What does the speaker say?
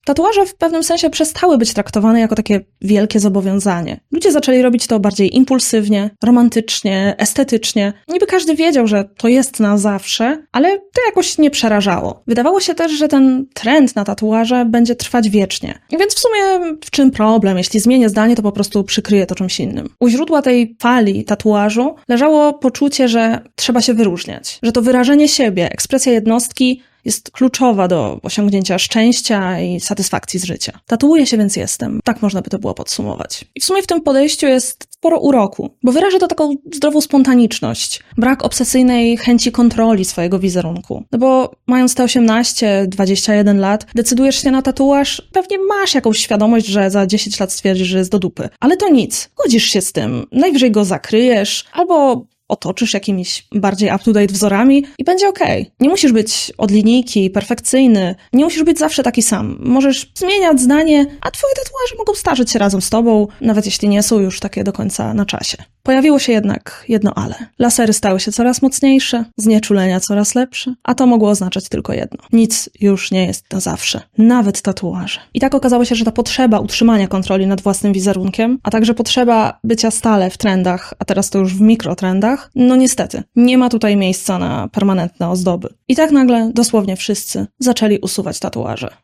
Tatuaże w pewnym sensie przestały być traktowane jako takie wielkie zobowiązanie. Ludzie zaczęli robić to bardziej impulsywnie, romantycznie, estetycznie. Niby każdy wiedział, że to jest na zawsze, ale to jakoś nie przerażało. Wydawało się też, że ten trend na tatuaże będzie trwać wiecznie. Więc w sumie w czym problem? Jeśli zmienię zdanie, to po prostu przykryję to czymś innym. U źródła tej fali tatuażu leżało poczucie, że trzeba się wyróżniać. Że to wyrażenie siebie, ekspresja jednostki jest kluczowa do osiągnięcia szczęścia i satysfakcji z życia. Tatuuję się, więc jestem. Tak można by to było podsumować. I w sumie w tym podejściu jest sporo uroku, bo wyraża to taką zdrową spontaniczność, brak obsesyjnej chęci kontroli swojego wizerunku. No bo mając te 18, 21 lat, decydujesz się na tatuaż, pewnie masz jakąś świadomość, że za 10 lat stwierdzisz, że jest do dupy. Ale to nic. Godzisz się z tym. Najwyżej go zakryjesz, albo otoczysz jakimiś bardziej up-to-date wzorami i będzie okej. Nie musisz być od linijki, perfekcyjny, nie musisz być zawsze taki sam. Możesz zmieniać zdanie, a twoje tatuaże mogą starzeć się razem z tobą, nawet jeśli nie są już takie do końca na czasie. Pojawiło się jednak jedno ale. Lasery stały się coraz mocniejsze, znieczulenia coraz lepsze, a to mogło oznaczać tylko jedno. Nic już nie jest na zawsze. Nawet tatuaże. I tak okazało się, że ta potrzeba utrzymania kontroli nad własnym wizerunkiem, a także potrzeba bycia stale w trendach, a teraz to już w mikrotrendach, no niestety, nie ma tutaj miejsca na permanentne ozdoby. I tak nagle, dosłownie wszyscy, zaczęli usuwać tatuaże.